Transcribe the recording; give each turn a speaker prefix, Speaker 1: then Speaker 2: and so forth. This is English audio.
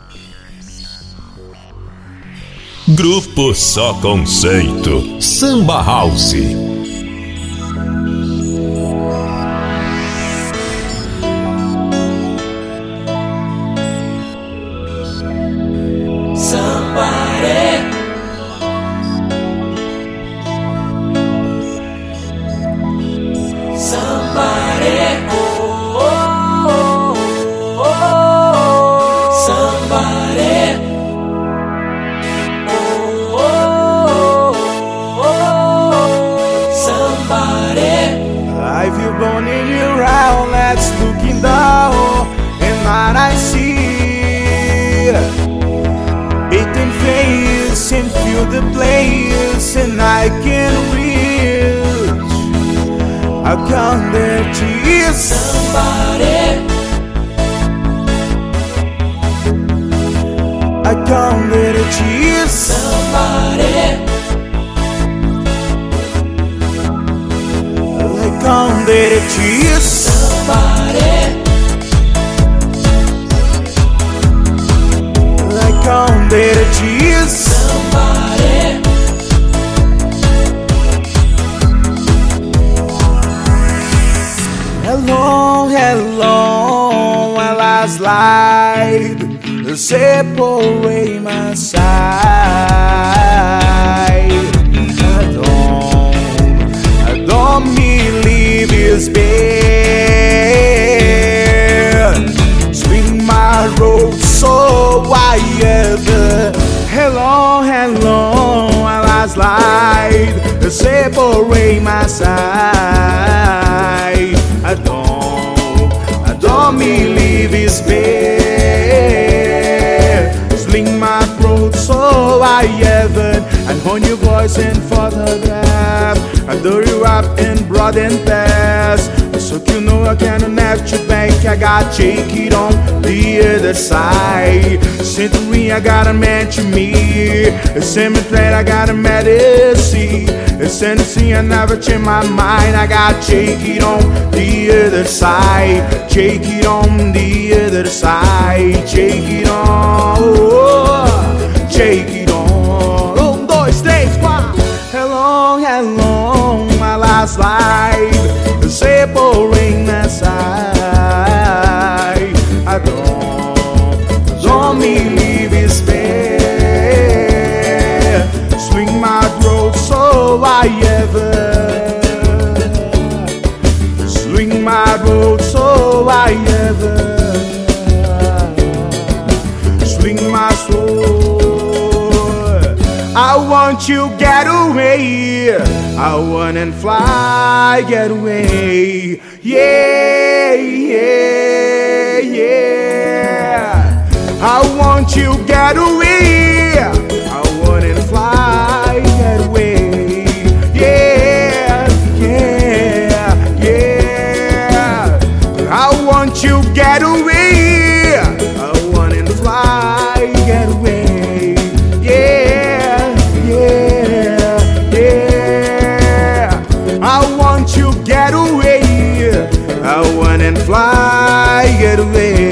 Speaker 1: Grupo Só Conceito, Samba House.
Speaker 2: I've you born in your outlets, looking down, and what I see, beating face and feel the place, and I can reach. I come there to you, somebody. I come there to you, somebody. Come there to you, somebody. Come there to you, somebody. Hello, hello, while I slide, separate my side. I don't believe it's bad. Swing my road so wide. Hello, hello, while I slide, separate my side. I don't believe it's bad. Sling my throat so I haven't. And on your voice and photograph, I do you up in broad and fast. So you know I can't have you back. I got shake it on the other side. Century I got a man to me. A cemetery I got a medicine. A Tennessee I never change my mind. I got shake it on the other side. Shake it on the other side. Shake it on, oh, shake it on. 1, 2, 3, 4. Hello, hello, my last life. Separate my side. I don't believe it's fair. Swing my throat so I ever. Swing my throat so I ever. Swing my sword. I want you get away. I wanna fly, get away. Yeah, yeah, yeah. I want you get away. I wanna fly, get away. Yeah, yeah, yeah. I want you get away. I wanna fly, get away. Yeah, yeah, yeah. I want you get away. I wanna fly, get away.